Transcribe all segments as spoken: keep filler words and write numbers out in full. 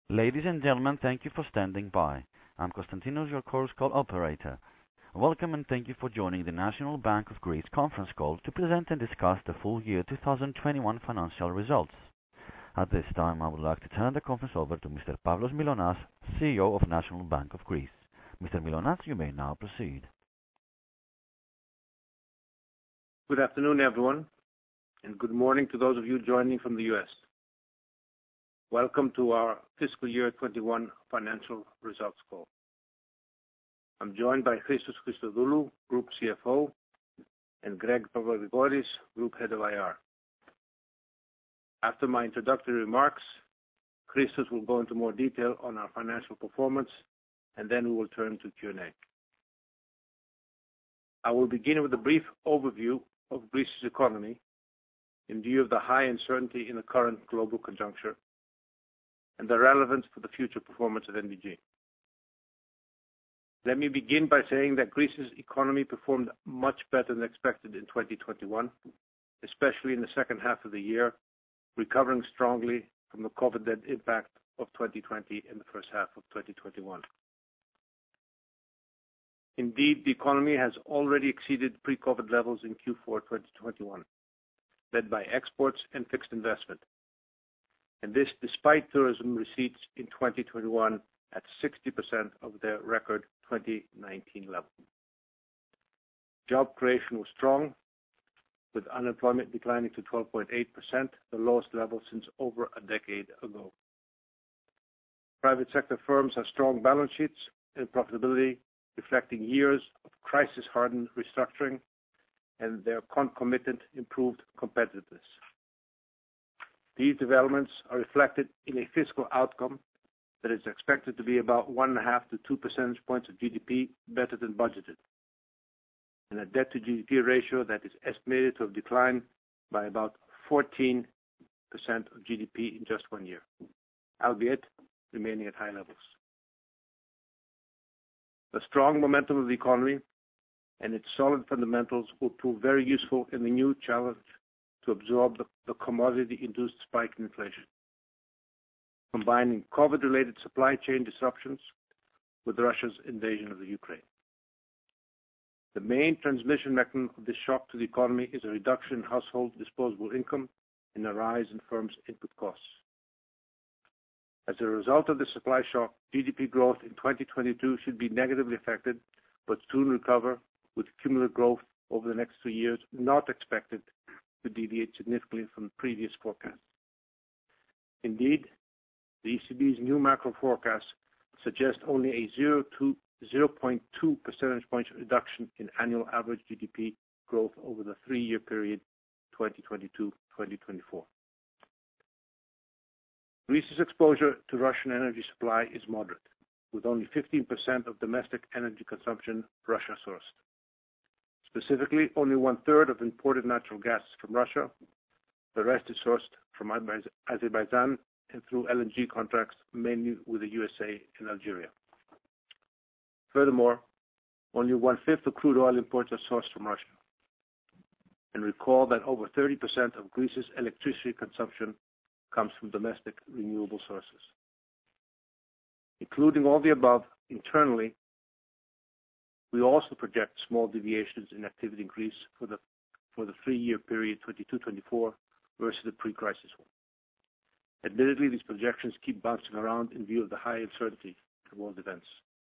Ladies and gentlemen, thank you for standing by. I'm Konstantinos, your Chorus Call operator. Welcome and thank you for joining the National Bank of Greece conference call to present and discuss the full year two thousand twenty-one financial results. At this time, I would like to turn the conference over to Mister Pavlos Mylonas, C E O of National Bank of Greece. Mister Mylonas, you may now proceed. Good afternoon, everyone, and good morning to those of you joining from the U S. Welcome to our fiscal year twenty-one financial results call. I'm joined by Christos Christodoulou, Group C F O, and Greg Pavlagrigoris, Group Head of I R. After my introductory remarks, Christos will go into more detail on our financial performance, and then we will turn to Q and A. I will begin with a brief overview of Greece's economy in view of the high uncertainty in the current global conjuncture and the relevance for the future performance of N B G. Let me begin by saying that Greece's economy performed much better than expected in twenty twenty-one, especially in the second half of the year, recovering strongly from the COVID impact of twenty twenty and the first half of twenty twenty-one. Indeed, the economy has already exceeded pre-COVID levels in Q four twenty twenty-one, led by exports and fixed investment. And this despite tourism receipts in twenty twenty-one at sixty percent of their record twenty nineteen level. Job creation was strong, with unemployment declining to twelve point eight percent, the lowest level since over a decade ago. Private sector firms have strong balance sheets and profitability, reflecting years of crisis-hardened restructuring and their concomitant improved competitiveness. These developments are reflected in a fiscal outcome that is expected to be about one and a half to two percentage points of G D P better than budgeted, and a debt to G D P ratio that is estimated to have declined by about fourteen percent of G D P in just one year, albeit remaining at high levels. The strong momentum of the economy and its solid fundamentals will prove very useful in the new challenge to absorb the, the commodity-induced spike in inflation, combining COVID-related supply chain disruptions with Russia's invasion of the Ukraine. The main transmission mechanism of this shock to the economy is a reduction in household disposable income and a rise in firms' input costs. As a result of the supply shock, G D P growth in twenty twenty-two should be negatively affected, but soon recover, with cumulative growth over the next two years not expected to deviate significantly from the previous forecasts. Indeed, the E C B's new macro forecast suggests only a zero to zero point two percentage points reduction in annual average G D P growth over the three-year period twenty twenty-two to twenty twenty-four. Greece's exposure to Russian energy supply is moderate, with only fifteen percent of domestic energy consumption Russia-sourced. Specifically, only one-third of imported natural gas is from Russia. The rest is sourced from Azerbaijan and through L N G contracts, mainly with the U S A and Algeria. Furthermore, only one-fifth of crude oil imports are sourced from Russia. And recall that over thirty percent of Greece's electricity consumption comes from domestic renewable sources. Including all the above, internally, we also project small deviations in activity in Greece for the for the three-year period twenty-two to twenty-four versus the pre-crisis one. Admittedly, these projections keep bouncing around in view of the high uncertainty of world events.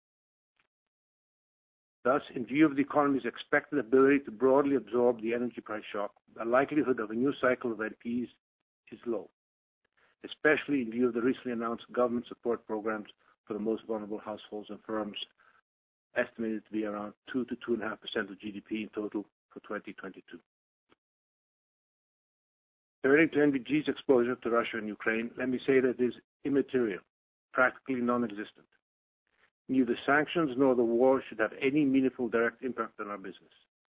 Thus, in view of the economy's expected ability to broadly absorb the energy price shock, the likelihood of a new cycle of N P Es is low, especially in view of the recently announced government support programs for the most vulnerable households and firms, estimated to be around two to two point five percent of G D P in total for twenty twenty-two. Turning to N B G's exposure to Russia and Ukraine, let me say that it is immaterial, practically non-existent. Neither sanctions nor the war should have any meaningful direct impact on our business.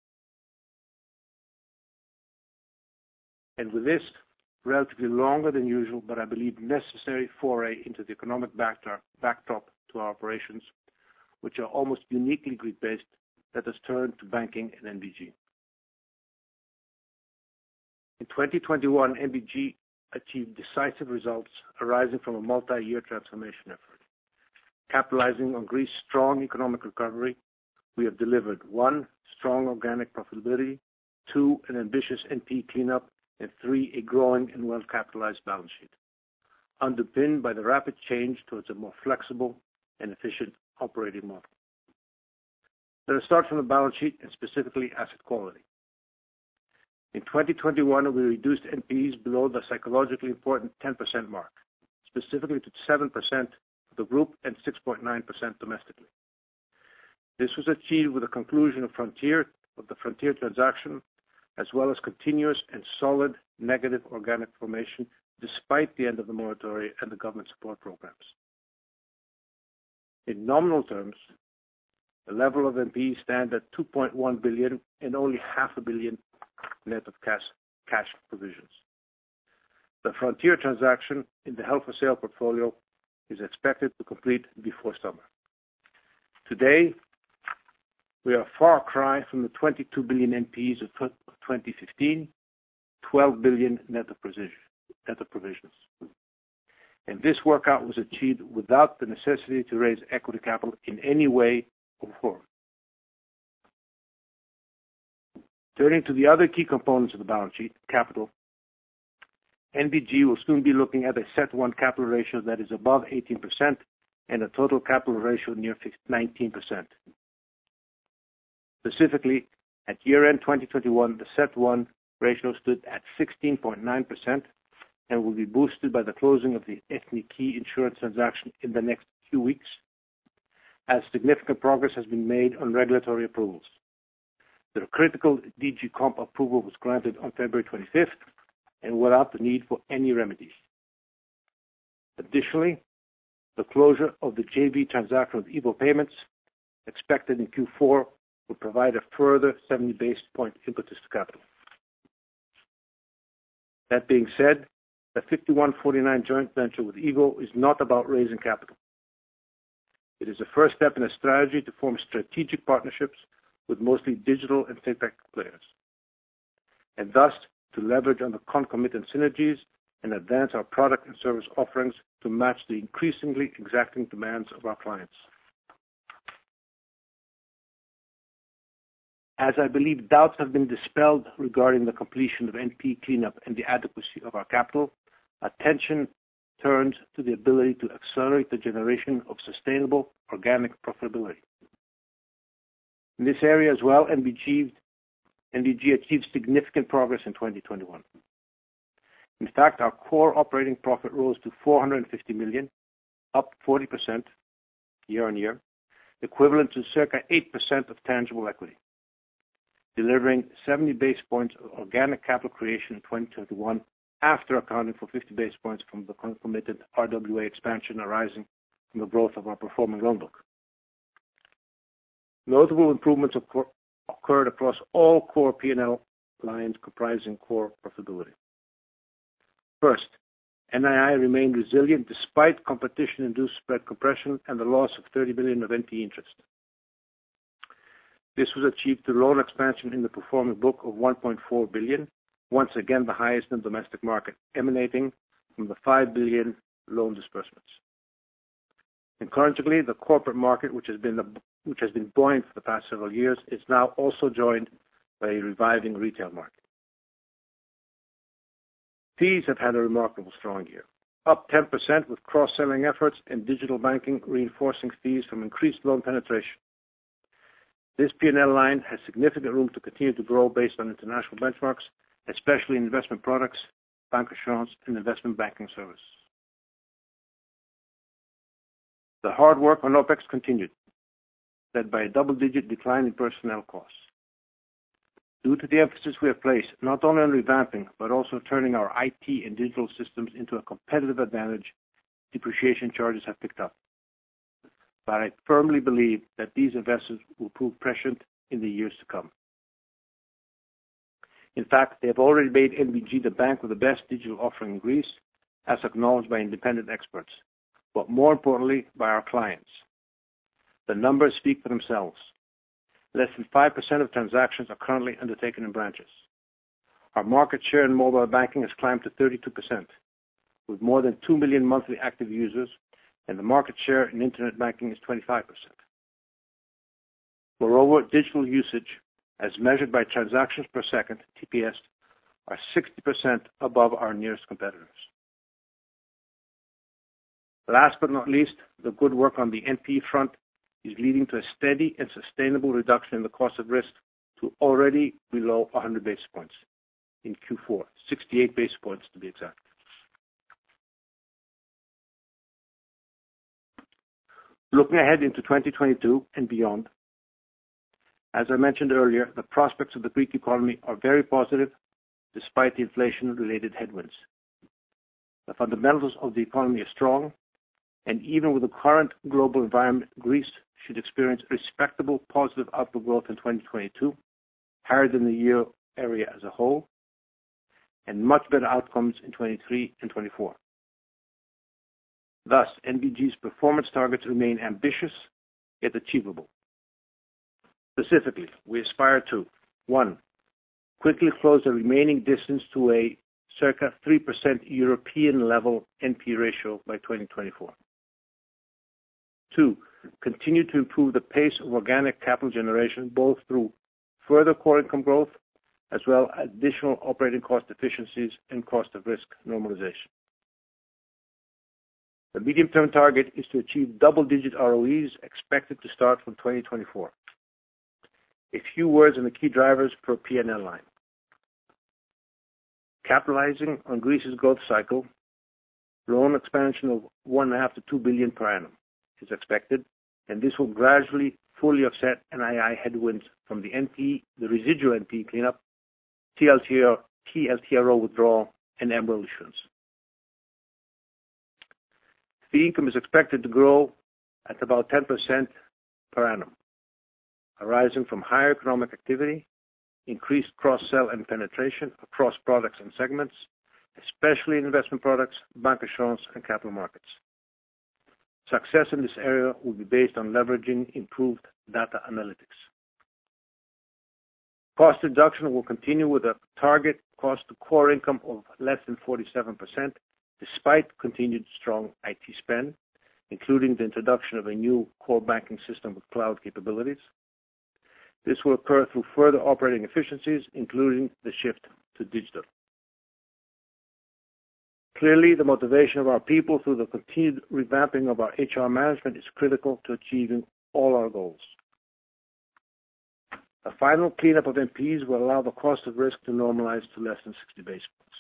And with this relatively longer than usual, but I believe necessary foray into the economic backdrop, backdrop to our operations, which are almost uniquely Greek-based, let us turn to banking and N B G. In twenty twenty-one, N B G achieved decisive results arising from a multi-year transformation effort. Capitalizing on Greece's strong economic recovery, we have delivered one, strong organic profitability, two, an ambitious N P E cleanup, and three, a growing and well-capitalized balance sheet, underpinned by the rapid change towards a more flexible and efficient operating model. Let us start from the balance sheet and specifically asset quality. In twenty twenty-one, we reduced N P Es below the psychologically important ten percent mark, specifically to seven percent for the group and six point nine percent domestically. This was achieved with the conclusion of Frontier, of the Frontier transaction, as well as continuous and solid negative organic formation despite the end of the moratorium and the government support programs. In nominal terms, the level of N P Es stand at two point one billion and only half a billion net of cash, cash provisions. The Frontier transaction in the held for sale portfolio is expected to complete before summer. Today, we are a far cry from the twenty-two billion N P Es of twenty fifteen, twelve billion net of provisions. Net of provisions. And this workout was achieved without the necessity to raise equity capital in any way or form. Turning to the other key components of the balance sheet, capital, N B G will soon be looking at a C E T one capital ratio that is above eighteen percent and a total capital ratio near nineteen percent. Specifically, at year-end twenty twenty-one, the C E T one ratio stood at sixteen point nine percent and will be boosted by the closing of the Ethniki insurance transaction in the next few weeks, as significant progress has been made on regulatory approvals. The critical D G Comp approval was granted on February twenty-fifth and without the need for any remedies. Additionally, the closure of the J V transaction with Evo Payments, expected in Q four, will provide a further seventy basis point impetus to capital. That being said, the fifty-one forty-nine joint venture with Evo is not about raising capital. It is a first step in a strategy to form strategic partnerships with mostly digital and fintech players, and thus to leverage on the concomitant synergies and advance our product and service offerings to match the increasingly exacting demands of our clients. As I believe doubts have been dispelled regarding the completion of N P E cleanup and the adequacy of our capital, attention turns to the ability to accelerate the generation of sustainable organic profitability. In this area as well, N B G, N B G achieved significant progress in twenty twenty-one. In fact, our core operating profit rose to four hundred fifty million, up forty percent year on year, equivalent to circa eight percent of tangible equity, delivering seventy basis points of organic capital creation in twenty twenty-one after accounting for fifty basis points from the concomitant R W A expansion arising from the growth of our performing loan book. Notable improvements occurred across all core P and L lines comprising core profitability. First, N I I remained resilient despite competition-induced spread compression and the loss of thirty billion of N P E interest. This was achieved through loan expansion in the performing book of one point four billion, once again the highest in the domestic market, emanating from the five billion loan disbursements. Encouragingly, the corporate market, which has been the, which has been buoyant for the past several years, is now also joined by a reviving retail market. Fees have had a remarkable strong year, up ten percent with cross-selling efforts and digital banking reinforcing fees from increased loan penetration. This P and L line has significant room to continue to grow based on international benchmarks, especially in investment products, bank assurance, and investment banking services. The hard work on OPEX continued, led by a double-digit decline in personnel costs. Due to the emphasis we have placed not only on revamping, but also turning our I T and digital systems into a competitive advantage, depreciation charges have picked up. But I firmly believe that these investments will prove prescient in the years to come. In fact, they have already made N B G the bank with the best digital offering in Greece, as acknowledged by independent experts, but more importantly, by our clients. The numbers speak for themselves. Less than five percent of transactions are currently undertaken in branches. Our market share in mobile banking has climbed to thirty-two percent, with more than two million monthly active users, and the market share in internet banking is twenty-five percent. Moreover, digital usage, as measured by transactions per second, T P S, are sixty percent above our nearest competitors. Last but not least, the good work on the N P E front is leading to a steady and sustainable reduction in the cost of risk to already below one hundred basis points in Q four, sixty-eight basis points to be exact. Looking ahead into twenty twenty-two and beyond, as I mentioned earlier, the prospects of the Greek economy are very positive despite the inflation-related headwinds. The fundamentals of the economy are strong, and even with the current global environment, Greece should experience respectable positive output growth in twenty twenty-two, higher than the euro area as a whole, and much better outcomes in twenty-three and twenty-four. Thus, N B G's performance targets remain ambitious yet achievable. Specifically, we aspire to, one, quickly close the remaining distance to a circa three percent European level N P E ratio by twenty twenty-four. Two, continue to improve the pace of organic capital generation, both through further core income growth as well as additional operating cost efficiencies and cost of risk normalization. The medium-term target is to achieve double-digit R O Es expected to start from twenty twenty-four. A few words on the key drivers per P and L line. Capitalizing on Greece's growth cycle, loan expansion of one and a half to two billion per annum is expected, and this will gradually fully offset N I I headwinds from the N P E, the residual N P E cleanup, T L T R O withdrawal, and M R E L issuance. Fee income is expected to grow at about ten percent per annum, arising from higher economic activity, increased cross-sell and penetration across products and segments, especially in investment products, bancassurance, and capital markets. Success in this area will be based on leveraging improved data analytics. Cost reduction will continue with a target cost to core income of less than forty-seven percent, despite continued strong I T spend, including the introduction of a new core banking system with cloud capabilities. This will occur through further operating efficiencies, including the shift to digital. Clearly, the motivation of our people through the continued revamping of our H R management is critical to achieving all our goals. A final cleanup of N P Es will allow the cost of risk to normalize to less than sixty basis points.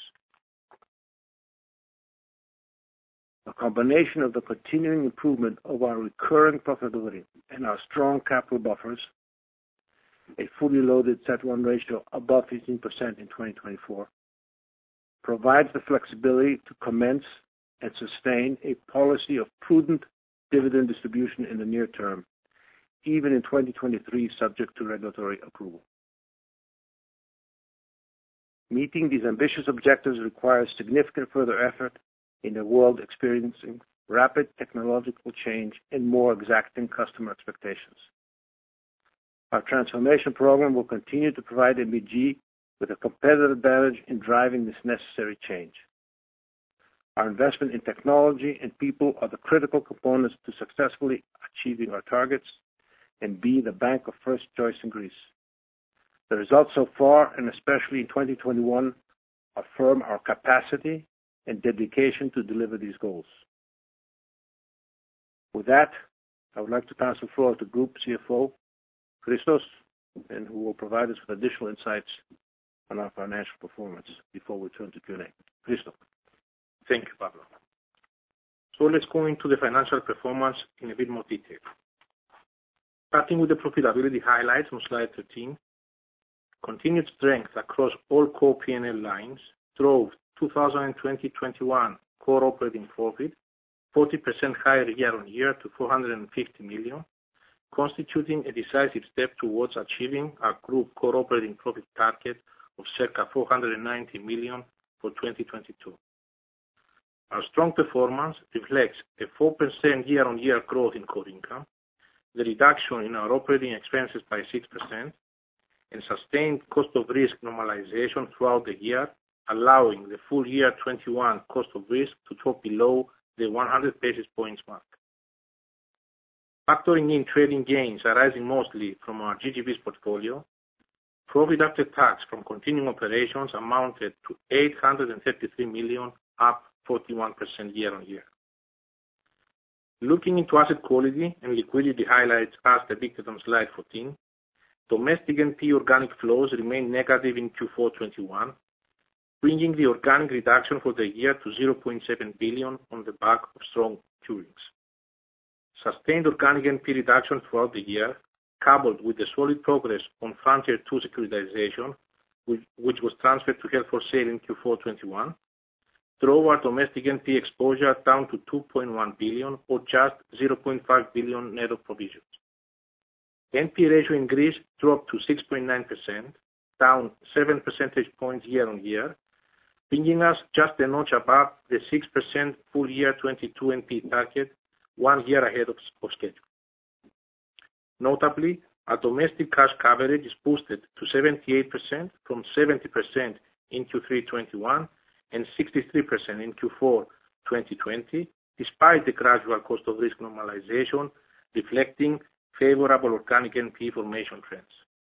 A combination of the continuing improvement of our recurring profitability and our strong capital buffers, a fully loaded C E T one ratio above fifteen percent in twenty twenty-four, provides the flexibility to commence and sustain a policy of prudent dividend distribution in the near term, even in twenty twenty-three, subject to regulatory approval. Meeting these ambitious objectives requires significant further effort in a world experiencing rapid technological change and more exacting customer expectations. Our transformation program will continue to provide N B G with a competitive advantage in driving this necessary change. Our investment in technology and people are the critical components to successfully achieving our targets and be the bank of first choice in Greece. The results so far, and especially in twenty twenty-one, affirm our capacity and dedication to deliver these goals. With that, I would like to pass the floor to Group C F O, Christos, and who will provide us with additional insights on our financial performance before we turn to Q and A. Christos. Thank you, Pavlos. So let's go into the financial performance in a bit more detail. Starting with the profitability highlights on slide thirteen, continued strength across all core P and L lines drove twenty twenty to twenty-one core operating profit forty percent higher year on year to four hundred fifty million, constituting a decisive step towards achieving our group core operating profit target of circa four hundred ninety million for twenty twenty-two. Our strong performance reflects a four percent year-on-year growth in core income, the reduction in our operating expenses by six percent, and sustained cost of risk normalization throughout the year, allowing the full year twenty-one cost of risk to drop below the one hundred basis points mark. Factoring in trading gains arising mostly from our G G Bs portfolio, profit after tax from continuing operations amounted to eight hundred thirty-three million, up forty-one percent year-on-year. Looking into asset quality and liquidity highlights as depicted on slide fourteen, domestic N P E organic flows remained negative in Q four twenty-one, bringing the organic reduction for the year to zero point seven billion on the back of strong curings. Sustained organic N P E reduction throughout the year, coupled with the solid progress on Frontier two securitization, which, which was transferred to held for sale in Q four twenty-one, drove our domestic N P E exposure down to two point one billion or just zero point five billion net of provisions. N P E ratio in Greece dropped to six point nine percent, down seven percentage points year-on-year, bringing us just a notch above the six percent full year twenty-two N P E target, one year ahead of, of schedule. Notably, our domestic cash coverage is boosted to seventy-eight percent from seventy percent in Q three twenty-one and sixty-three percent in Q four twenty twenty, despite the gradual cost of risk normalization, reflecting favorable organic N P E formation trends.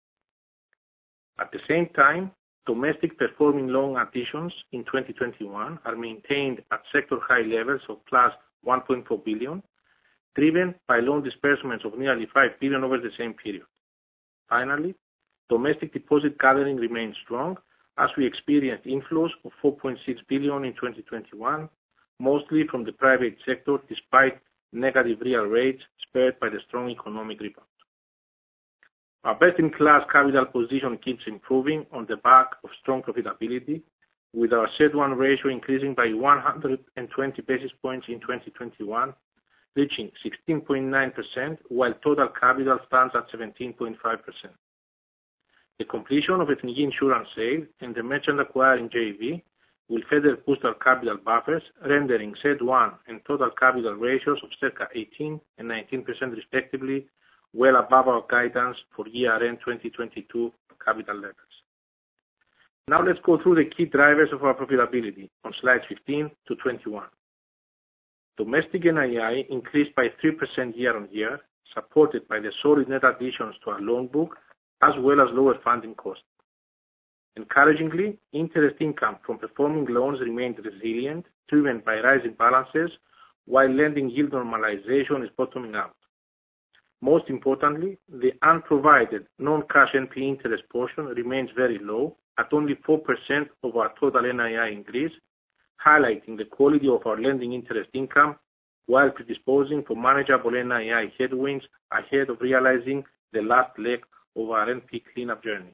At the same time, domestic performing loan additions in twenty twenty-one are maintained at sector high levels of plus one point four billion, driven by loan disbursements of nearly five billion over the same period. Finally, domestic deposit gathering remains strong as we experienced inflows of four point six billion in twenty twenty-one, mostly from the private sector despite negative real rates spurred by the strong economic rebound. Our best-in-class capital position keeps improving on the back of strong profitability, with our C E T one ratio increasing by one hundred twenty basis points in twenty twenty-one, reaching sixteen point nine percent, while total capital stands at seventeen point five percent. The completion of Ethniki Insurance sale and the merchant acquiring J V will further boost our capital buffers, rendering C E T one and total capital ratios of circa eighteen and nineteen percent respectively, well above our guidance for year-end twenty twenty-two capital levels. Now let's go through the key drivers of our profitability on slides fifteen to twenty-one. Domestic N I I increased by three percent year-on-year, supported by the solid net additions to our loan book, as well as lower funding costs. Encouragingly, interest income from performing loans remained resilient, driven by rising balances, while lending yield normalization is bottoming out. Most importantly, the unprovided non-cash N P E interest portion remains very low, at only four percent of our total N I I increase, highlighting the quality of our lending interest income, while predisposing for manageable N I I headwinds ahead of realizing the last leg of our N P E cleanup journey.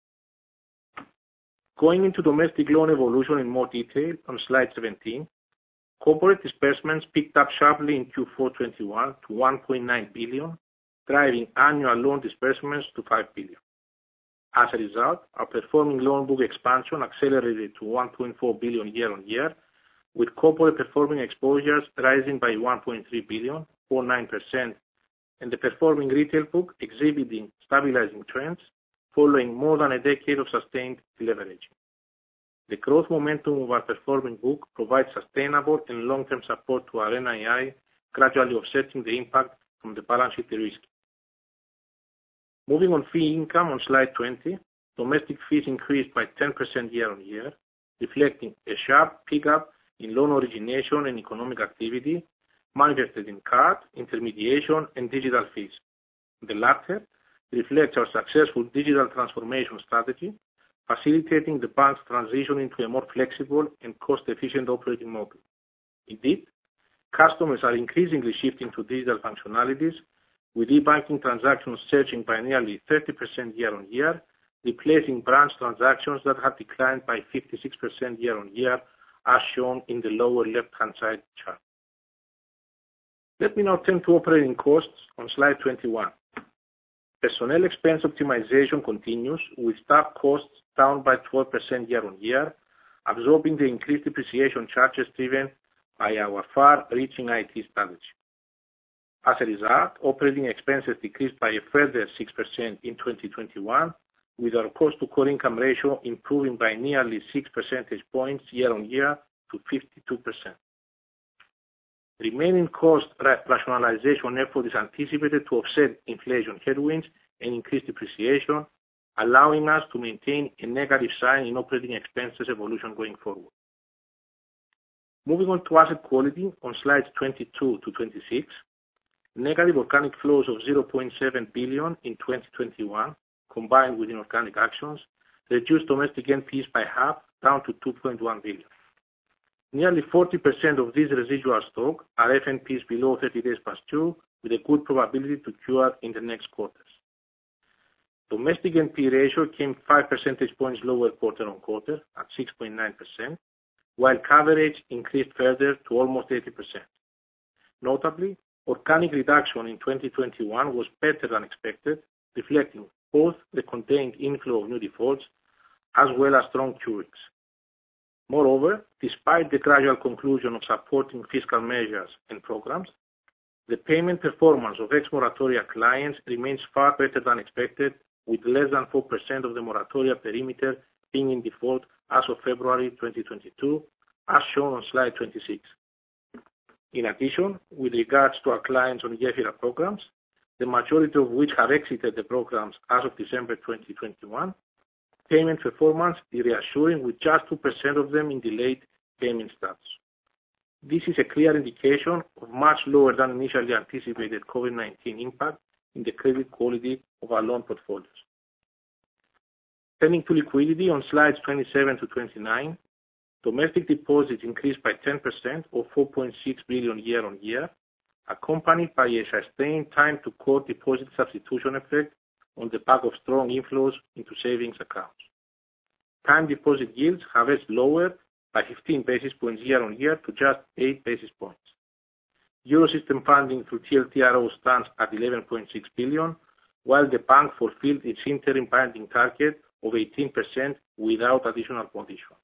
Going into domestic loan evolution in more detail on slide seventeen, corporate disbursements picked up sharply in Q four twenty-one to one point nine billion, driving annual loan disbursements to five billion. As a result, our performing loan book expansion accelerated to one point four billion year-on-year, with corporate performing exposures rising by one point three billion, or nine percent, and the performing retail book exhibiting stabilizing trends following more than a decade of sustained deleveraging. The growth momentum of our performing book provides sustainable and long-term support to our N I I, gradually offsetting the impact from the balance sheet de-risking. Moving on fee income on slide twenty, domestic fees increased by ten percent year-on-year, reflecting a sharp pickup in loan origination and economic activity, manifested in card, intermediation, and digital fees. The latter reflects our successful digital transformation strategy, facilitating the bank's transition into a more flexible and cost-efficient operating model. Indeed, customers are increasingly shifting to digital functionalities, with e-banking transactions surging by nearly thirty percent year-on-year, replacing branch transactions that have declined by fifty-six percent year-on-year, as shown in the lower left-hand side chart. Let me now turn to operating costs on slide twenty-one. Personnel expense optimization continues, with staff costs down by twelve percent year-on-year, absorbing the increased depreciation charges driven by our far-reaching I T strategy. As a result, operating expenses decreased by a further six percent in twenty twenty-one, with our cost-to-core income ratio improving by nearly six percentage points year-on-year to fifty-two percent. Remaining cost rationalization effort is anticipated to offset inflation headwinds and increase depreciation, allowing us to maintain a negative sign in operating expenses evolution going forward. Moving on to asset quality on slides twenty-two to twenty-six, negative organic flows of zero point seven billion in twenty twenty-one, combined with inorganic actions, reduced domestic N P Es by half, down to two point one billion. Nearly forty percent of this residual stock are F N Ps below thirty days past due, with a good probability to cure in the next quarters. Domestic N P E ratio came five percentage points lower quarter-on-quarter at six point nine percent, while coverage increased further to almost eighty percent. Notably, organic reduction in twenty twenty-one was better than expected, reflecting both the contained inflow of new defaults as well as strong curings. Moreover, despite the gradual conclusion of supporting fiscal measures and programs, the payment performance of ex-moratoria clients remains far better than expected, with less than four percent of the moratoria perimeter being in default as of February twenty twenty-two, as shown on slide twenty-six. In addition, with regards to our clients on GEFYRA programs, the majority of which have exited the programs as of December twenty twenty-one, payment performance is reassuring, with just two percent of them in delayed payment status. This is a clear indication of much lower than initially anticipated COVID nineteen impact in the credit quality of our loan portfolios. Turning to liquidity on slides twenty-seven to twenty-nine, domestic deposits increased by ten percent or four point six billion year-on-year, accompanied by a sustained time to core deposit substitution effect on the back of strong inflows into savings accounts. Time deposit yields have edged lower by fifteen basis points year-on-year to just eight basis points. Eurosystem funding through T L T R O stands at eleven point six billion, while the bank fulfilled its interim binding target of eighteen percent without additional conditions.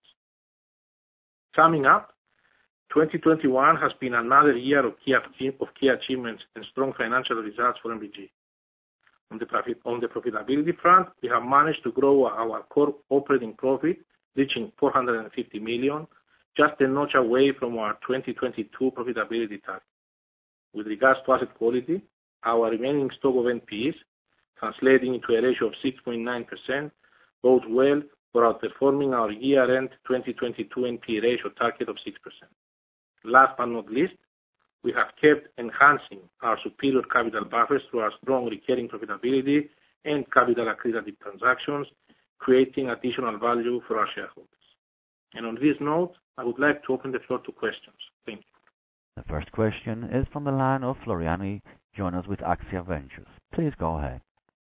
Summing up, twenty twenty-one has been another year of key, of key achievements and strong financial results for N B G. On the, profit, on the profitability front, we have managed to grow our core operating profit, reaching four hundred fifty million, just a notch away from our twenty twenty-two profitability target. With regards to asset quality, our remaining stock of N P Es, translating into a ratio of six point nine percent, bodes well for outperforming our year-end twenty twenty-two N P E ratio target of six percent. Last but not least, we have kept enhancing our superior capital buffers through our strong recurring profitability and capital accretive transactions, creating additional value for our shareholders. And on this note, I would like to open the floor to questions. Thank you. The first question is from the line of Floriani Jonas with Axia Ventures. Please go ahead.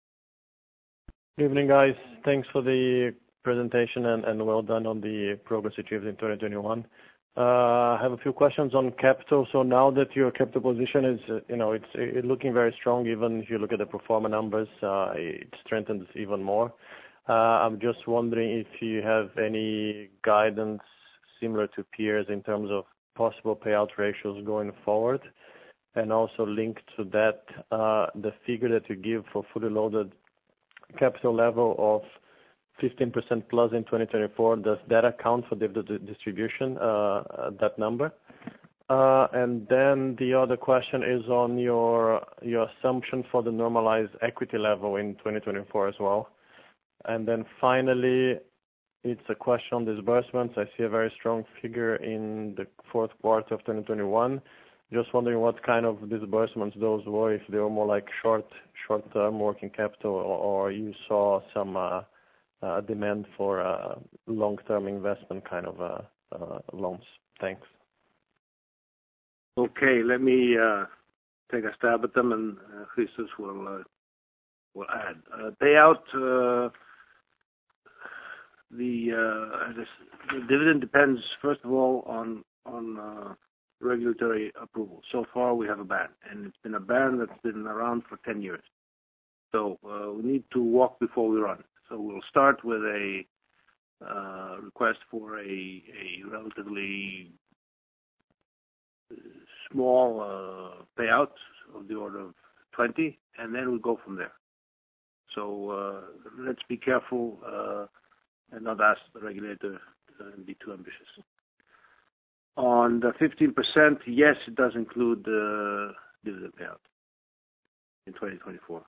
Good evening, guys. Thanks for the presentation and, and well done on the progress achieved in twenty twenty-one. Uh, I have a few questions on capital. So now that your capital position is, uh, you know, it's, it's looking very strong, even if you look at the pro forma numbers, uh, it strengthens even more. Uh, I'm just wondering if you have any guidance similar to peers in terms of possible payout ratios going forward, and also linked to that, uh, the figure that you give for fully loaded capital level of fifteen percent plus in twenty twenty-four, does that account for the, the distribution, uh, that number? Uh, and then the other question is on your your assumption for the normalized equity level in twenty twenty-four as well. And then finally, it's a question on disbursements. I see a very strong figure in the fourth quarter of twenty twenty-one. Just wondering what kind of disbursements those were, if they were more like short, short-term working capital, or, or you saw some uh, uh, demand for uh, long-term investment kind of uh, uh, loans. Thanks. Okay, let me uh, take a stab at them, and uh, Christos will uh, will add. Uh, payout. Uh, The, uh, the the dividend depends, first of all, on on uh, regulatory approval. So far, we have a ban, and it's been a ban that's been around for ten years. So uh, we need to walk before we run. So we'll start with a uh, request for a, a relatively small uh, payout of the order of twenty, and then we'll go from there. So uh, let's be careful uh, and not ask the regulator and be too ambitious. On the fifteen percent, yes, it does include the dividend payout in twenty twenty-four.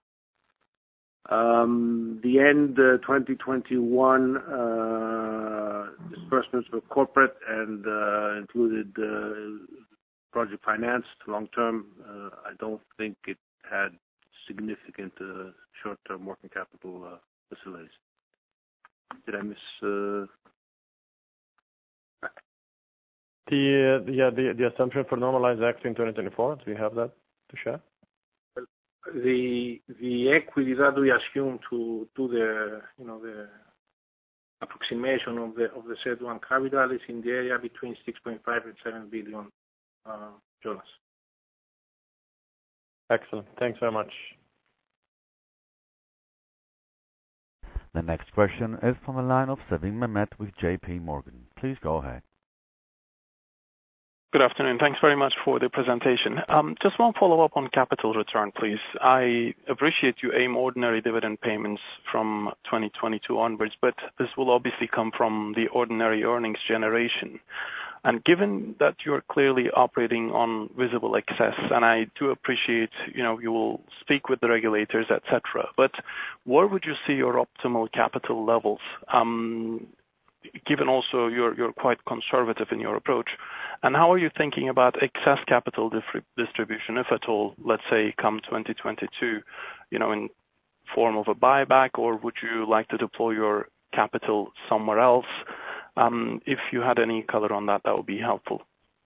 Um, the end uh, twenty twenty-one uh, disbursements were corporate and uh, included uh, project finance long-term. Uh, I don't think it had significant uh, short-term working capital uh, facilities. Did I miss? Uh... The, uh, yeah, the, the assumption for normalized equity in twenty twenty-four, do you have that to share? The the equity that we assume to do the you know the approximation of the of the C E T one capital is in the area between six point five and seven billion uh, Jonas. Excellent. Thanks very much. The next question is from the line of Sevim Mehmet with J P Morgan. Please go ahead. Good afternoon. Thanks very much for the presentation. Um, just one follow-up on capital return, please. I appreciate you aim ordinary dividend payments from twenty twenty-two onwards, but this will obviously come from the ordinary earnings generation. And given that you're clearly operating on visible excess, and I do appreciate, you know, you will speak with the regulators, et cetera, but where would you see your optimal capital levels? Um, given also you're, you're quite conservative in your approach. And how are you thinking about excess capital dif- distribution, if at all, let's say, come twenty twenty-two, you know, in form of a buyback, or would you like to deploy your capital somewhere else? Um, if you had any color on that, that would be helpful.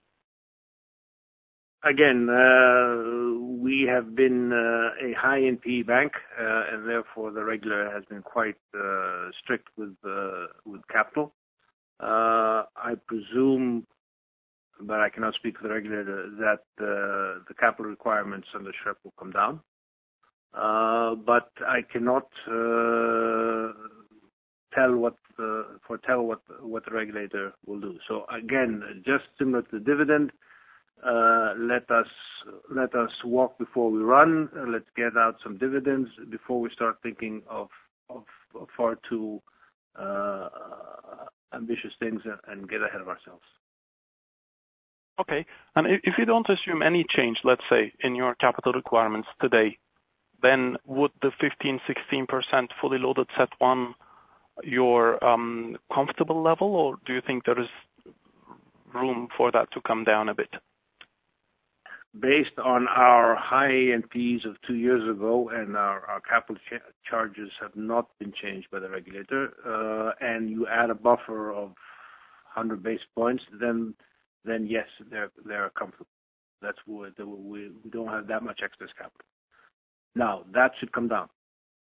Again, uh, we have been uh, a high N P E bank, uh, and therefore the regulator has been quite uh, strict with uh, with capital. Uh, I presume, but I cannot speak for the regulator, that uh, the capital requirements under SREP will come down. Uh, but I cannot uh, tell what uh, foretell what what the regulator will do. So again, just similar to the dividend. Uh, let us let us walk before we run. Uh, let's get out some dividends before we start thinking of of, of far too uh, ambitious things and get ahead of ourselves. Okay. And if you don't assume any change, let's say, in your capital requirements today, then would the fifteen, sixteen percent fully loaded C E T one your um, comfortable level, or do you think there is room for that to come down a bit? Based on our high N P Es of two years ago, and our, our capital ch- charges have not been changed by the regulator, uh, and you add a buffer of one hundred basis points, then then yes, they're they're comfortable. That's what we we don't have that much excess capital. Now that should come down.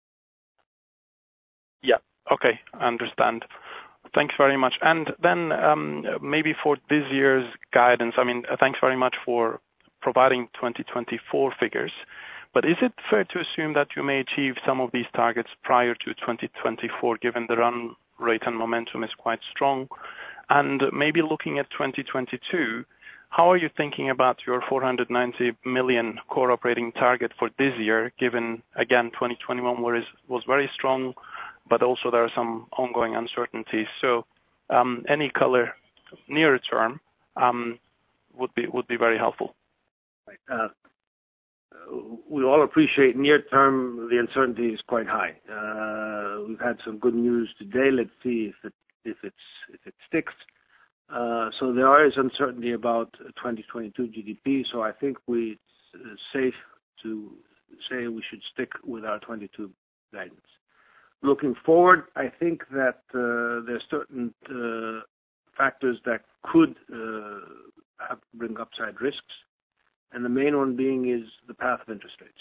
Yeah. Okay. I understand. Thanks very much. And then um, maybe for this year's guidance, I mean, thanks very much for providing twenty twenty-four figures, but is it fair to assume that you may achieve some of these targets prior to twenty twenty-four, given the run rate and momentum is quite strong? And maybe looking at twenty twenty-two, how are you thinking about your four hundred ninety million core operating target for this year, given, again, twenty twenty-one was, was very strong, but also there are some ongoing uncertainties. So um, any color nearer term um, would be would be very helpful. Uh, we all appreciate near term the uncertainty is quite high. Uh, we've had some good news today. Let's see if it if it's if it sticks. Uh, so there is uncertainty about twenty twenty-two G D P. So I think we it's safe to say we should stick with our twenty-two guidance. Looking forward, I think that uh, there's certain uh, factors that could uh, have, bring upside risks. And the main one being is the path of interest rates.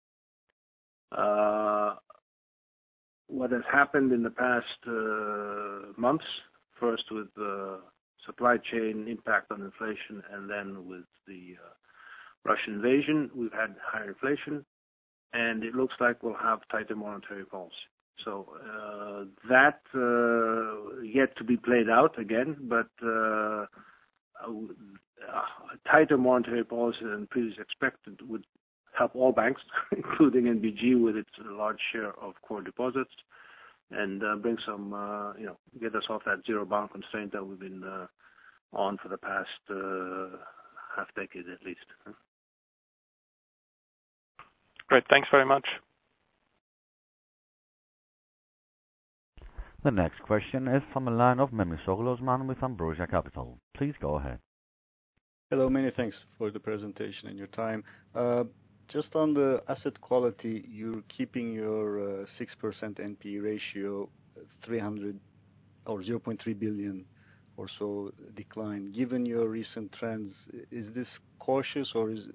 Uh, what has happened in the past uh, months, first with the supply chain impact on inflation, and then with the uh, Russian invasion, we've had higher inflation, and it looks like we'll have tighter monetary policy. So uh, that uh, yet to be played out again, but uh, a tighter monetary policy than previously expected would help all banks, including N B G with its large share of core deposits, and uh, bring some, uh, you know, get us off that zero bound constraint that we've been uh, on for the past uh, half decade at least. Great. Thanks very much. The next question is from the line of Memisoglu Osman with Ambrosia Capital. Please go ahead. Hello, many thanks for the presentation and your time. Uh, just on the asset quality, you're keeping your uh, six percent N P E ratio, three hundred or zero point three billion or so decline. Given your recent trends, is this cautious, or is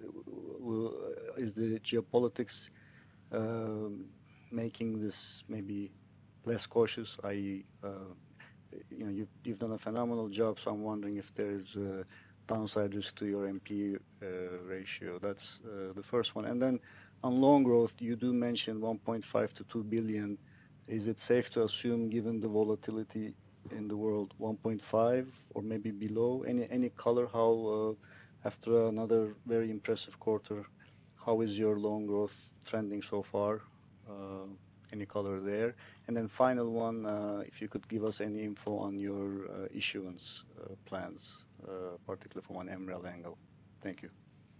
is the geopolitics uh, making this maybe less cautious? that is, uh, you know, you've, you've done a phenomenal job, so I'm wondering if there's a downside risk to your N P E uh, ratio. That's uh, the first one. And then on loan growth, you do mention one point five to two billion. Is it safe to assume, given the volatility in the world, one point five or maybe below? Any any color how uh, after another very impressive quarter, how is your loan growth trending so far? Uh, any color there? And then final one, uh, if you could give us any info on your uh, issuance uh, plans, uh, particularly from an M R E L angle. Thank you.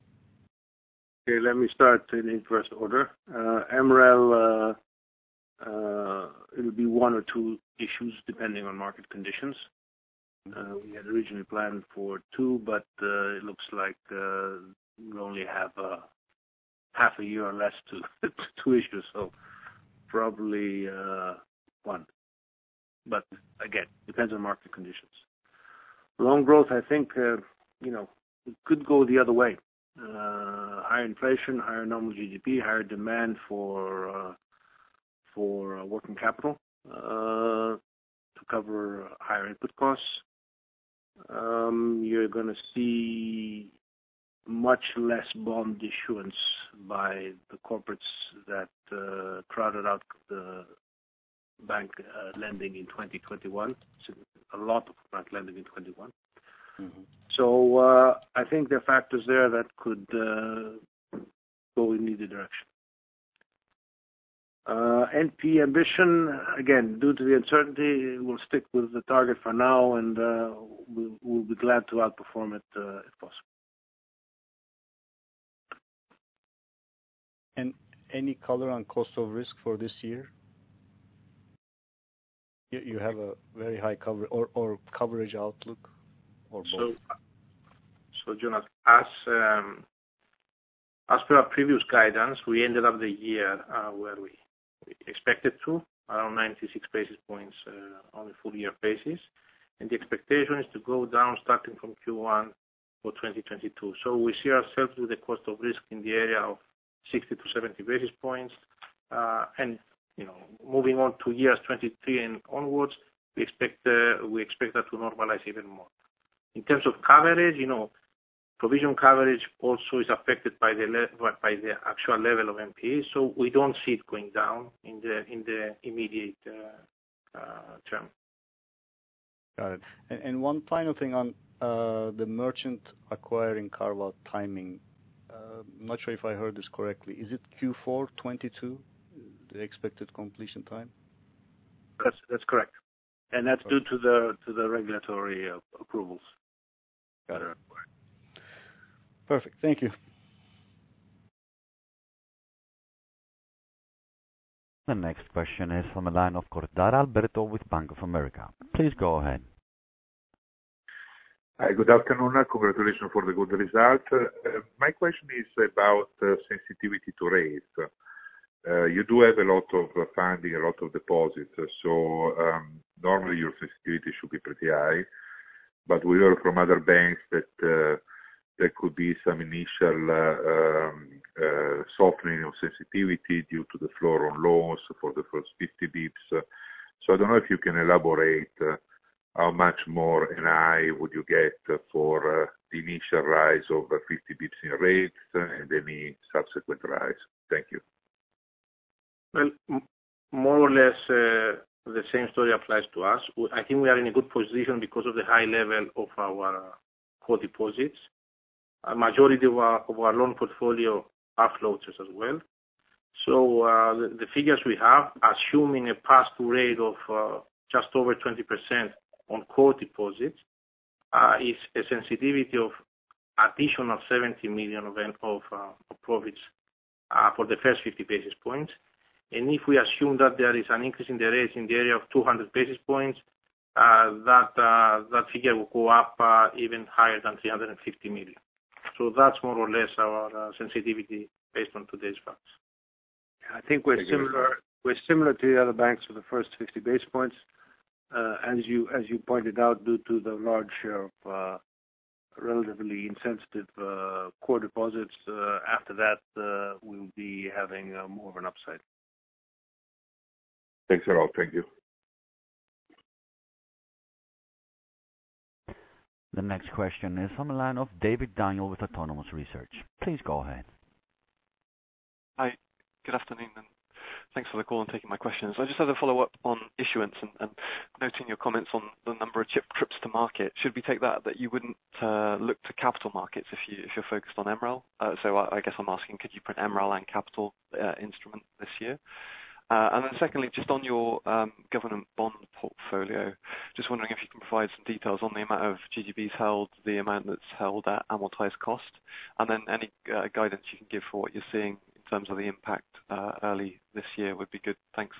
Okay, let me start in inverse order. Uh, M R E L, uh, uh, it'll be one or two issues depending on market conditions. Uh, we had originally planned for two, but uh, it looks like uh, we only have uh, half a year or less to to issue, so probably uh, one. But again, depends on market conditions. Loan growth, I think, uh, you know, it could go the other way. Uh, higher inflation, higher nominal G D P, higher demand for uh, for uh, working capital uh, to cover higher input costs. Um, you're going to see much less bond issuance by the corporates that uh, crowded out the bank uh, lending in twenty twenty-one. So a lot of bank lending in twenty-one. Mm-hmm. So uh, I think there are factors there that could uh, go in either direction. Uh, N P ambition, again, due to the uncertainty, we'll stick with the target for now, and uh, we'll, we'll be glad to outperform it uh, if possible. And any color on cost of risk for this year? You, you have a very high cover or, or coverage outlook, or both? So, so Jonas, as um, as per our previous guidance, we ended up the year uh, where we expected to, around ninety-six basis points uh, on a full year basis. And the expectation is to go down starting from Q one for twenty twenty-two. So we see ourselves with the cost of risk in the area of sixty to seventy basis points. Uh, and, you know, moving on to years twenty-three and onwards, we expect, uh, we expect that to normalize even more. In terms of coverage, you know, provision coverage also is affected by the le- by the actual level of N P Es, so we don't see it going down in the in the immediate uh, uh, term. Got it. And, and one final thing on uh, the merchant acquiring carve-out timing. Uh, I'm not sure if I heard this correctly. Is it Q four twenty-two, the expected completion time? That's that's correct, and that's due to the to the regulatory uh, approvals. Got it. Perfect. Thank you. The next question is from the line of Cordara Alberto with Bank of America. Please go ahead. Hi, good afternoon. Congratulations for the good result. Uh, my question is about uh, sensitivity to rates. Uh, you do have a lot of uh, funding, a lot of deposits, so um, normally your sensitivity should be pretty high. But we heard from other banks that uh, there could be some initial uh, um, uh, softening of sensitivity due to the floor on loans for the first fifty bips. So I don't know if you can elaborate uh, how much more N I would you get for uh, the initial rise of uh, fifty bips in rates and any subsequent rise. Thank you. Well, m- more or less uh, the same story applies to us. I think we are in a good position because of the high level of our uh, core deposits. A majority of our, of our loan portfolio are floaters as well. So uh, the, the figures we have, assuming a pass-through rate of uh, just over twenty percent on core deposits, uh, is a sensitivity of additional seventy million of, of, uh, of profits uh, for the first fifty basis points. And if we assume that there is an increase in the rates in the area of two hundred basis points, uh, that uh, that figure will go up uh, even higher than three hundred fifty million. So that's more or less our uh, sensitivity based on today's facts. I think we're similar. We're similar to the other banks for the first fifty basis points, uh, as you as you pointed out, due to the large share of uh, relatively insensitive uh, core deposits. Uh, after that, uh, we'll be having uh, more of an upside. Thanks a lot. Thank you. The next question is from the line of David Daniel with Autonomous Research. Please go ahead. Hi, good afternoon, and thanks for the call and taking my questions. I just had a follow-up on issuance and, and noting your comments on the number of chip trips to market. Should we take that that you wouldn't uh, look to capital markets if, you, if you're focused on M R E L? Uh, so I, I guess I'm asking, could you print M R E L and capital uh, instrument this year? Uh, and then secondly, just on your um, government bond portfolio, just wondering if you can provide some details on the amount of G G Bs held, the amount that's held at amortized cost, and then any uh, guidance you can give for what you're seeing in terms of the impact uh, early this year would be good. Thanks.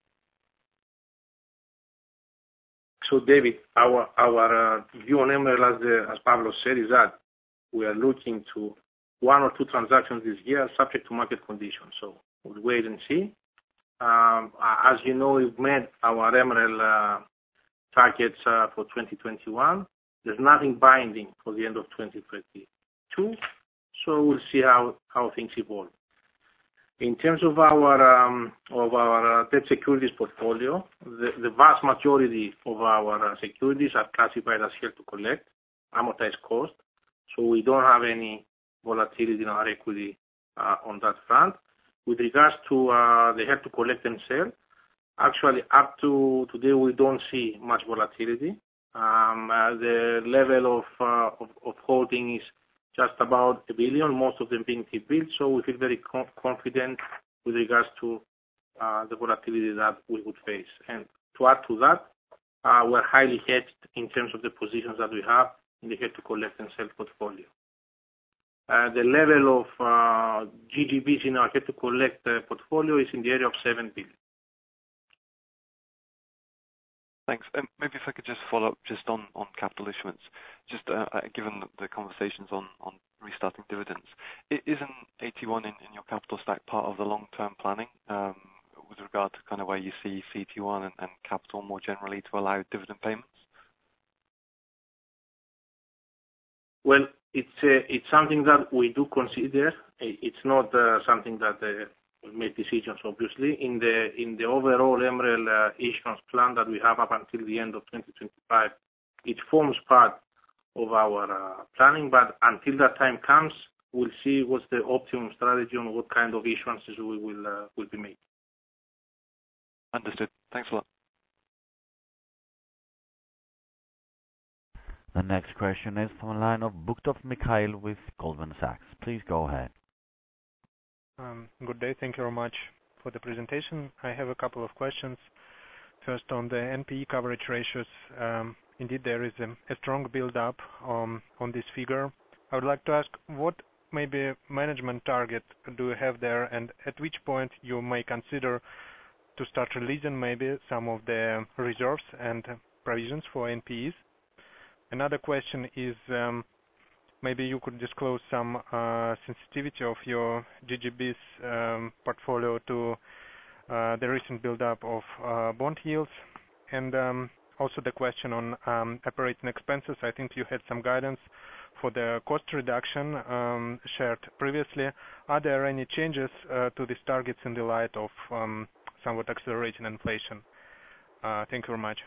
So, David, our our uh, view on M R E L, as, the, as Pavlos said, is that we are looking to one or two transactions this year subject to market conditions. So we'll wait and see. Um, as you know, we've met our M R E L uh, targets uh, for twenty twenty-one. There's nothing binding for the end of twenty twenty-two, so we'll see how, how things evolve. In terms of our um, of our uh, debt securities portfolio, the, the vast majority of our uh, securities are classified as held to collect, amortized cost, so we don't have any volatility in our equity uh, on that front. With regards to uh, the held to collect and sell, actually up to today we don't see much volatility. Um, uh, the level of, uh, of of holding is just about a billion, most of them being T-bills, so we feel very com- confident with regards to uh, the volatility that we would face. And to add to that, uh, we're highly hedged in terms of the positions that we have in the held to collect and sell portfolio. Uh, the level of uh, G G Bs in our held to collect uh, portfolio is in the area of seven billion. Thanks. Um, maybe if I could just follow up just on, on capital issuance, just uh, given the conversations on, on restarting dividends, isn't A T one in, in your capital stack part of the long-term planning um, with regard to kind of where you see C T one and, and capital more generally to allow dividend payments? Well, it's uh, it's something that we do consider. It's not uh, something that uh, we make decisions, obviously. In the in the overall M R E L uh, issuance plan that we have up until the end of twenty twenty-five, it forms part of our uh, planning. But until that time comes, we'll see what's the optimum strategy on what kind of issuances we will uh, will be making. Understood. Thanks a lot. The next question is from the line of Buktov Mikhail with Goldman Sachs. Please go ahead. Um, good day. Thank you very much for the presentation. I have a couple of questions. First, on the N P E coverage ratios, um, indeed there is a, a strong build-up um, on this figure. I would like to ask, what maybe management target do you have there, and at which point you may consider to start releasing maybe some of the reserves and provisions for N P Es? Another question is, um, maybe you could disclose some uh, sensitivity of your G G Bs um, portfolio to uh, the recent build-up of uh, bond yields. And um, also the question on um, operating expenses. I think you had some guidance for the cost reduction um, shared previously. Are there any changes uh, to these targets in the light of um, somewhat accelerating inflation? Uh, thank you very much.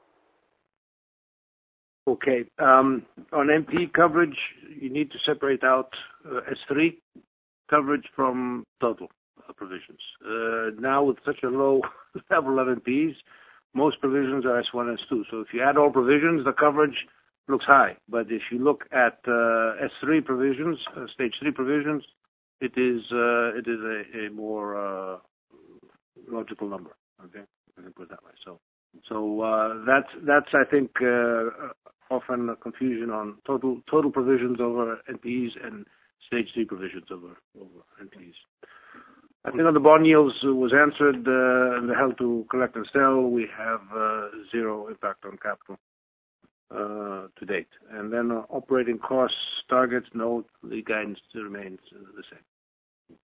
Okay. Um, on N P E coverage, you need to separate out uh, S three coverage from total uh, provisions. Uh, now, with such a low level of N P Es, most provisions are S one, S two. So if you add all provisions, the coverage looks high. But if you look at uh, S three provisions, uh, stage three provisions, it is uh, it is a, a more uh, logical number. Okay, I can put it that way. So, so uh, that's that's I think uh, often a confusion on total total provisions over N P Es and stage three provisions over over N P Es. I think on the bond yields was answered. Uh, the held to collect and sell, we have uh, zero impact on capital uh, to date. And then uh, operating costs targets, no, the guidance remains uh, the same.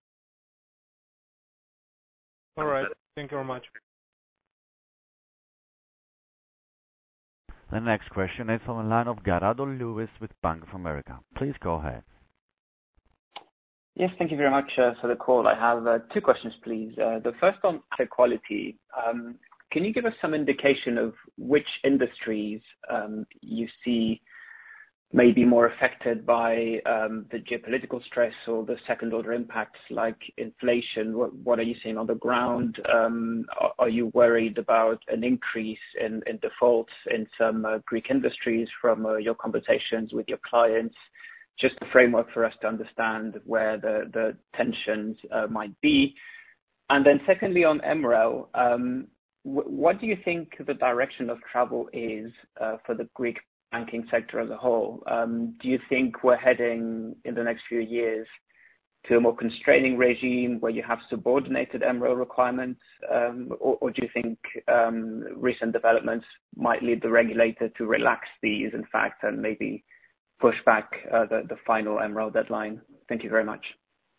All right. Thank you very much. The next question is from the line of Garado Lewis with Bank of America. Please go ahead. Yes, thank you very much uh, for the call. I have uh, two questions, please. Uh, the first on asset quality. Um, can you give us some indication of which industries um, you see may be more affected by um, the geopolitical stress or the second-order impacts like inflation? What, what are you seeing on the ground? Um, are, are you worried about an increase in, in defaults in some uh, Greek industries from uh, your conversations with your clients? Just a framework for us to understand where the, the tensions uh, might be. And then secondly, on M R E L, um, w- what do you think the direction of travel is uh, for the Greek banking sector as a whole? Um, do you think we're heading in the next few years to a more constraining regime where you have subordinated M R E L requirements? Um, or, or do you think um, recent developments might lead the regulator to relax these, in fact, and maybe push back uh, the, the final M R E L deadline? Thank you very much.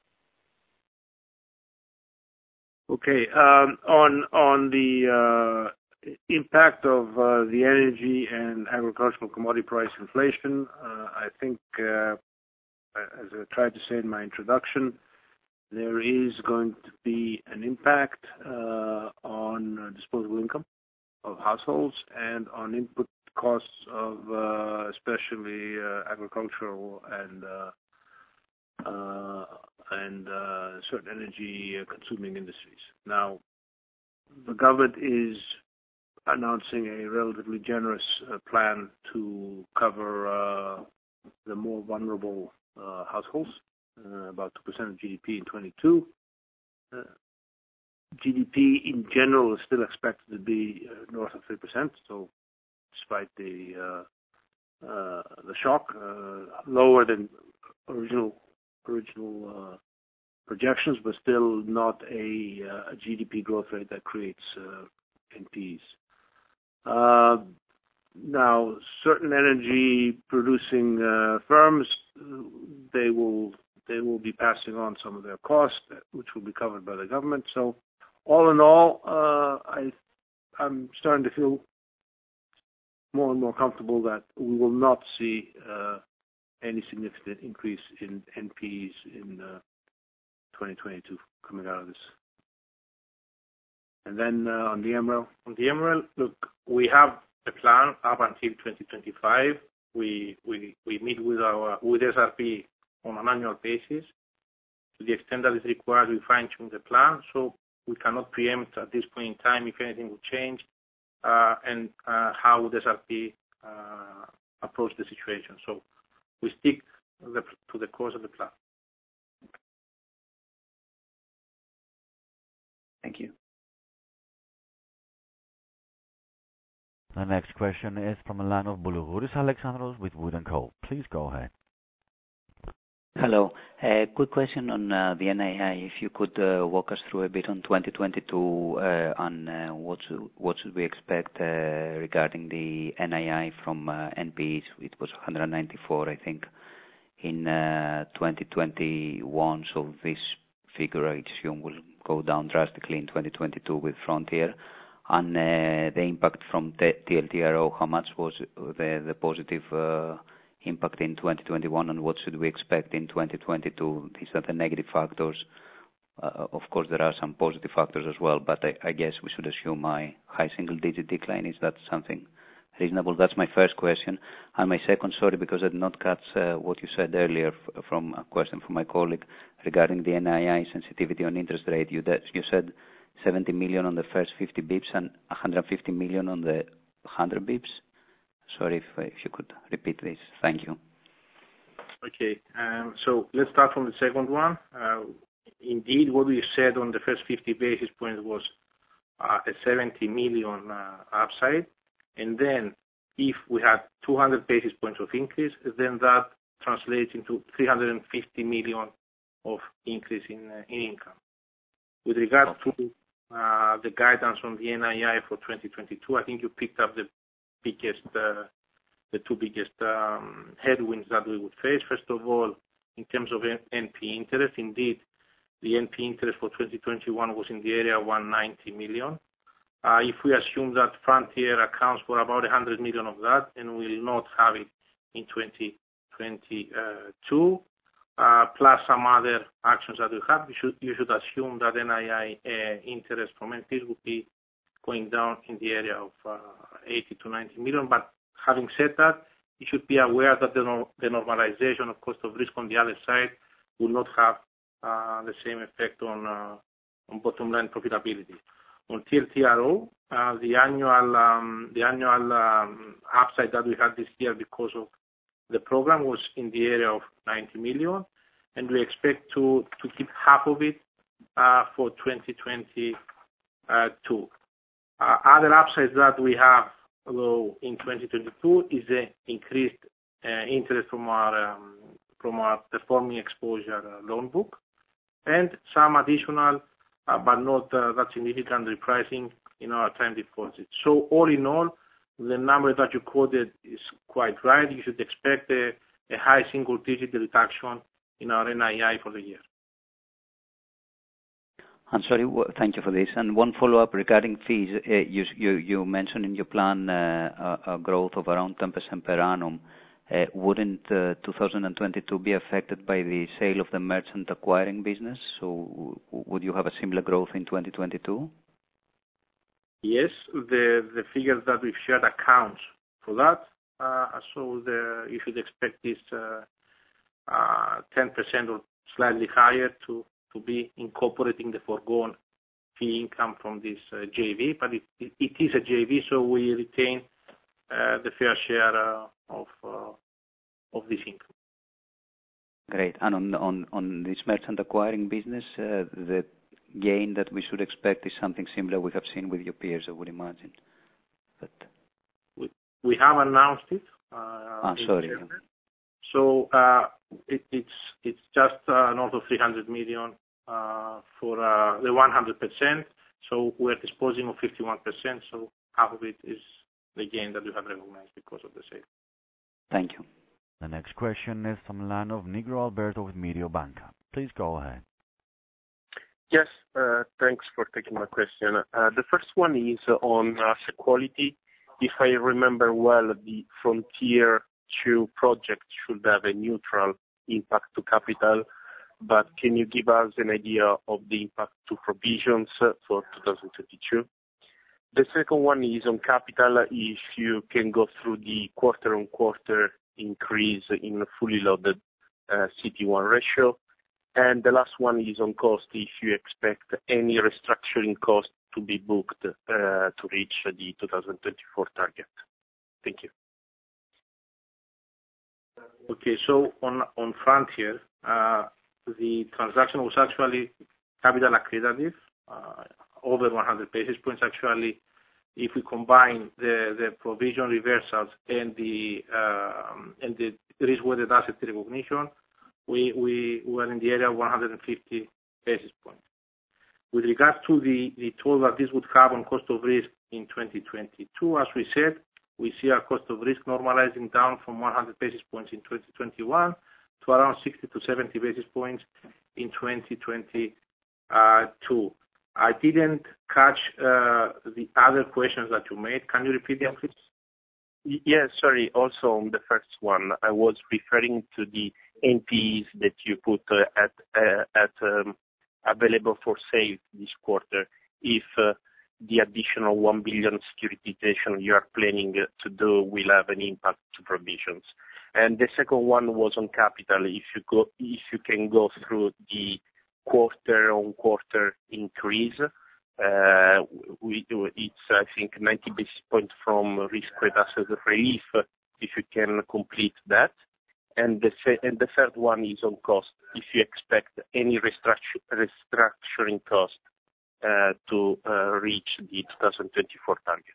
Okay. Um, on on the uh, impact of uh, the energy and agricultural commodity price inflation, uh, I think, uh, as I tried to say in my introduction, there is going to be an impact uh, on disposable income of households and on input costs of uh, especially uh, agricultural and uh, uh, and uh, certain energy consuming industries. Now, the government is announcing a relatively generous uh, plan to cover uh, the more vulnerable uh, households, uh, about two percent of G D P in twenty-two. Uh, G D P in general is still expected to be uh, north of three percent, so despite the uh, uh, the shock, uh, lower than original original uh, projections, but still not a, uh, a G D P growth rate that creates uh, N P Es. Uh, now, certain energy producing uh, firms, they will they will be passing on some of their costs, which will be covered by the government. So, all in all, uh, I I'm starting to feel more and more comfortable that we will not see uh, any significant increase in N P Es in uh, twenty twenty-two coming out of this. And then uh, on the M R E L? On the M R E L, look, we have a plan up until twenty twenty-five. We we we meet with our with S R P on an annual basis. To the extent that is required, we fine-tune the plan. So we cannot preempt at this point in time if anything will change. Uh, and uh, how would S R P uh, approach the situation. So we stick the, to the course of the plan. Thank you. The next question is from the line of Boulougouris Alexandros with Wood and Co. Please go ahead. Hello. A quick question on uh, the N I I. If you could uh, walk us through a bit on twenty twenty-two uh, on uh, what should, what should we expect uh, regarding the N I I from uh, N P Es. It was one hundred ninety-four, I think, in uh, twenty twenty-one. So this figure, I assume, will go down drastically in twenty twenty-two with Frontier. And uh, the impact from T L T R O, how much was the, the positive uh, impact in twenty twenty-one, and what should we expect in twenty twenty-two? These are the negative factors. Uh, of course, there are some positive factors as well, but I, I guess we should assume a high single-digit decline. Is that something reasonable? That's my first question. And my second, sorry, because I did not catch uh, what you said earlier f from a question from my colleague regarding the N I I sensitivity on interest rate. You, you said seventy million on the first fifty bips and one hundred fifty million on the one hundred bips. Sorry if, if you could repeat this. Thank you. Okay. Um, so let's start from the second one. Uh, indeed, what we said on the first fifty basis points was uh, a seventy million uh, upside. And then if we had two hundred basis points of increase, then that translates into three hundred fifty million of increase in, uh, in income. With regard to uh, the guidance on the N I I for twenty twenty-two, I think you picked up the biggest, uh, the two biggest um, headwinds that we would face. First of all, in terms of N P E interest, indeed, the N P E interest for twenty twenty-one was in the area of one hundred ninety million. Uh, if we assume that Frontier accounts for about one hundred million of that, and we will not have it in twenty twenty-two, uh, plus some other actions that we have, you should, you should assume that N I I uh, interest from N P Es would be going down in the area of uh, eighty to ninety million. But having said that, you should be aware that the, no, the normalization of cost of risk on the other side will not have uh, the same effect on, uh, on bottom line profitability. On T L T R O, uh, the annual um, the annual um, upside that we had this year because of the program was in the area of ninety million, and we expect to, to keep half of it uh, for twenty twenty-two. Uh, other upsides that we have though in twenty twenty-two is the increased uh, interest from our um, from our performing exposure uh, loan book, and some additional uh, but not uh, that significant repricing in our time deposits. So all in all, the number that you quoted is quite right. You should expect a, a high single-digit reduction in our N I I for the year. I'm sorry, thank you for this. And one follow-up regarding fees. Uh, you, you, you mentioned in your plan uh, a, a growth of around ten percent per annum. Uh, wouldn't uh, two thousand twenty-two be affected by the sale of the merchant acquiring business? So would you have a similar growth in twenty twenty-two? Yes, the, the figures that we've shared accounts for that. Uh, so the, you should expect this uh, uh, ten percent or slightly higher to, to be incorporating the foregone fee income from this uh, J V. But it, it, it is a J V, so we retain uh, the fair share uh, of uh, of this income. Great. And on on on this merchant acquiring business, uh, the gain that we should expect is something similar we have seen with your peers, I would imagine. But we we have announced it. Uh, ah, sorry. So uh, it, it's it's just uh, north of three hundred million uh, for uh, the one hundred percent. So we're disposing of fifty-one percent. So half of it is the gain that we have recognized because of the sale. Thank you. The next question is from the line of Nigro Alberto with Mediobanca. Please go ahead. Yes, uh, thanks for taking my question. Uh, the first one is on asset quality. If I remember well, the Frontier two project should have a neutral impact to capital, but can you give us an idea of the impact to provisions for two thousand twenty-two? The second one is on capital, if you can go through the quarter-on-quarter increase in fully loaded uh, C E T one ratio. And the last one is on cost, if you expect any restructuring cost to be booked uh, to reach the two thousand twenty-four target. Thank you. Okay, so on, on Frontier, uh, the transaction was actually capital accretive, uh, over one hundred basis points. Actually, if we combine the, the provision reversals and the, um, and the risk-weighted asset recognition, we, we were in the area of one hundred fifty basis points. With regard to the, the toll that this would have on cost of risk in twenty twenty-two, as we said, we see our cost of risk normalizing down from one hundred basis points in twenty twenty-one to around sixty to seventy basis points in twenty twenty-two. I didn't catch uh, the other questions that you made. Can you repeat them, please? Yes, sorry. Also on the first one, I was referring to the N P Es that you put uh, at uh, at um, available for sale this quarter. If uh, the additional one billion securitization you are planning to do will have an impact to provisions. And the second one was on capital. If you go, if you can go through the quarter-on-quarter increase, uh, we, it's I think ninety basis points from risk-weighted asset relief. If you can complete that. And the, and the third one is on cost, if you expect any restructure, restructuring cost uh, to uh, reach the twenty twenty-four target.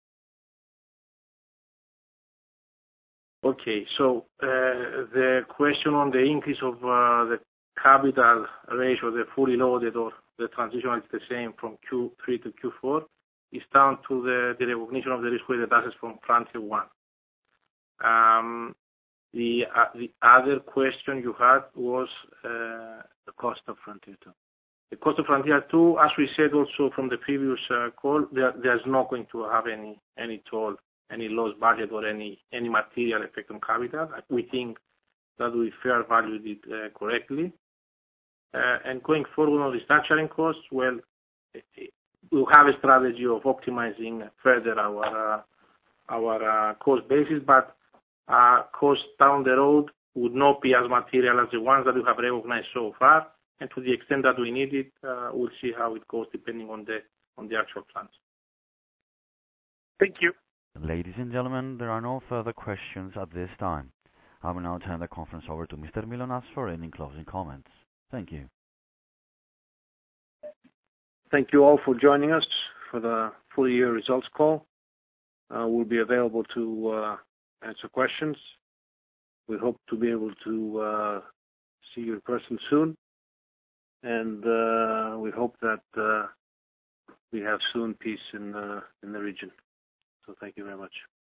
Okay, so uh, the question on the increase of uh, the capital ratio, the fully loaded or the transition is the same from Q three to Q four, is down to the, the recognition of the risk-weighted assets from Frontier one. Um, The, uh, the other question you had was uh, the cost of Frontier two. The cost of Frontier two, as we said also from the previous uh, call, there, there's not going to have any any toll, any loss budget or any any material effect on capital. We think that we fair valued it uh, correctly. Uh, and going forward on restructuring costs, well, we'll have a strategy of optimizing further our uh, our uh, cost basis, but Uh, costs down the road would not be as material as the ones that we have recognized so far, and to the extent that we need it, uh, we'll see how it goes depending on the on the actual plans. Thank you. Ladies and gentlemen, there are no further questions at this time. I will now turn the conference over to Mister Mylonas for any closing comments. Thank you. Thank you all for joining us for the full year results call. Uh, we'll be available to uh, answer questions. We hope to be able to uh, see you in person soon, and uh, we hope that uh, we have soon peace in uh, in the region. So thank you very much.